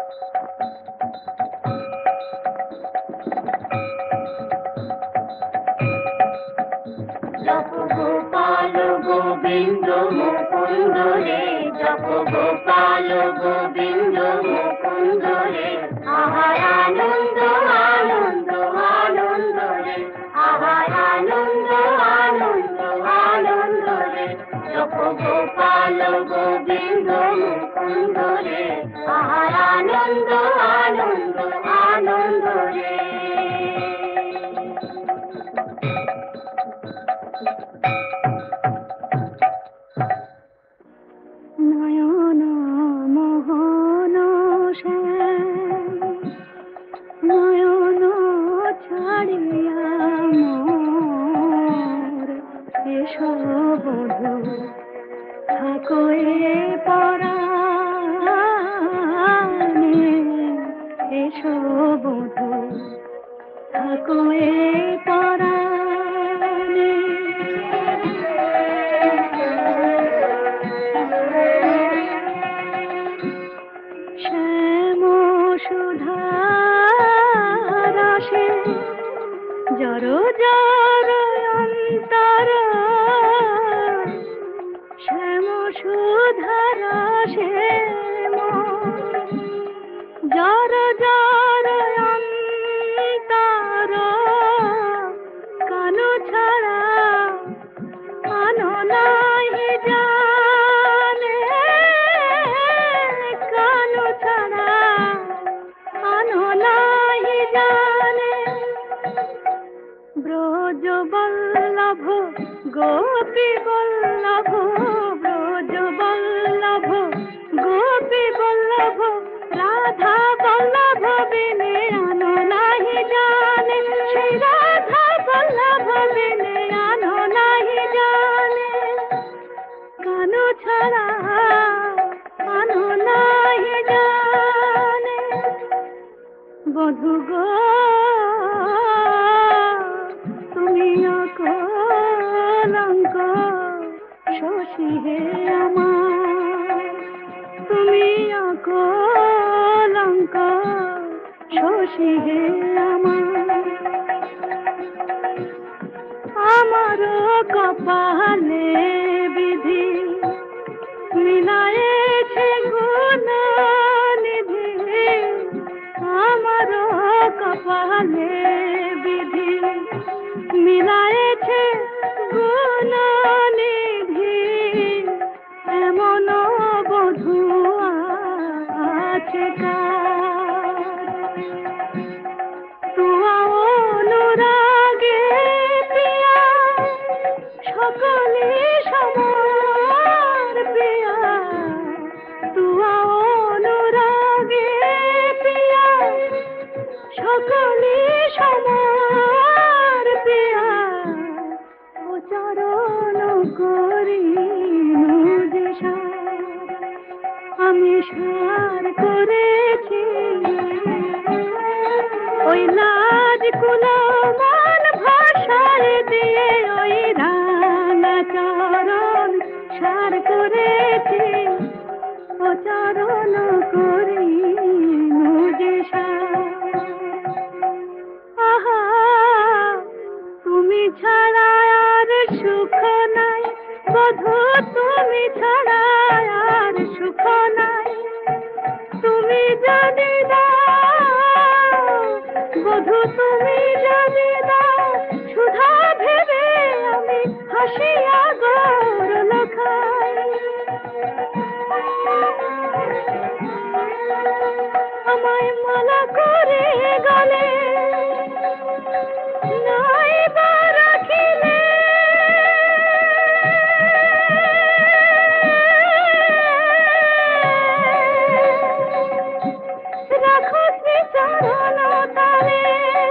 जप गोपाल गोविंद मुकुंद रे, जप गोपाल गोविंद मुकुंद रे, आहार आनंद आनंद आनंद रे, आहार आनंद आनंद आनंद रे, जप गोपाल गोविंद मुकुंद रे, आहार आनंद आनंद आनंद रे। নয়ন মোহন নয়ন ছাড়িয়া মোর এসো বধূ থাকো এ পরাণে, এসো বধূ থাকো এ পরাণে। শ্যাম সুধারাশে জর জর অন্তর, শ্যাম সুধারাশে জর জর অন্তর, কানু ছাড়া কানো নাহি জানে, কানু ছাড়া কানো নাহি জানে। ব্রজ বল্লভ গোপী বল্লভ, ব্রজ বল্লভ গোপী বল্লভ, রাধা বল্লভ বিনে আনো নাহি জানে, শ্রী রাধা বল্লভ বিনে আনো নাহি জানে, কানু ছাড়া কানো নাহি জানে। বধূ গো তুমি অকলঙ্ক শশী হে আমার, তুমি অকলঙ্ক শশী হে আমার। আমার কপালে বিধি মিলায়েছে গুণ নিধি, আমার কপালে বিধি মিলায়েছে গুণ নিধি, এমন বধূ আছে কার? তুয়া অনুরাগে প্রিয়া সকলে সমার প্রিয়া, তুয়া অনুরাগে প্রিয়া সকলে সমার প্রিয়া, ও চরণ করি যে সার, আমি সার করেছি ওই লাজ কুলমান ভাষায় দিয়ে, ওই রাঙা চরণ সার করেছি, ও চরণ করি যে সার। আহা তুমি ছাড়া আর সুখ নাই বধূ, তুমি ছাড়া আর সুখ নাই, তুমি যদি দাও বধূ, তুমি যদি দাও সুধা ভেবে আমি হাসিয়া গৌর খাই। আমায় মালা করে গলে নাই বা রাখিলে, রাখো চরণ তালে,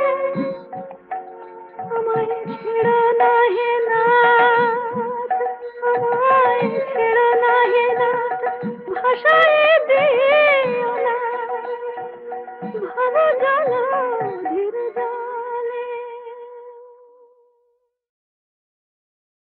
আমায় ছেড়ো নাহি নাথ, আমায় ছেড়ো নাহি নাথ, ভাষায় দিও না ভব জ্বালা